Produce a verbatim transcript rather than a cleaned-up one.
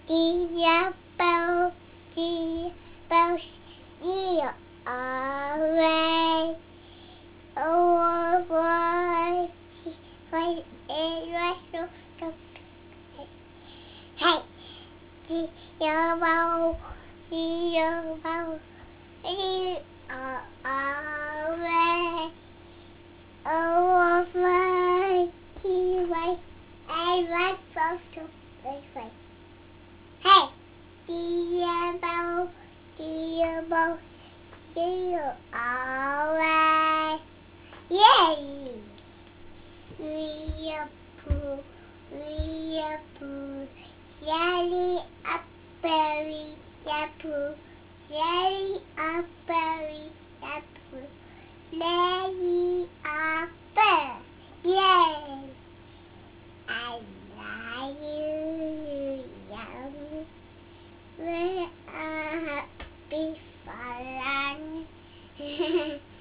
Dear bells, dear bells, dear away. Oh, why, why, why, so, so, hey, dear bells, dear bells, dear away. Oh, why, why, I want so, so, why. Hey, dear bow, dear bow, dear away. Yay! We are poo, we are poo, jelly up berry, yeah poo, jelly up berry, yeah poo, jelly up berry. Yay! I love you, yum. We are happy for lunch.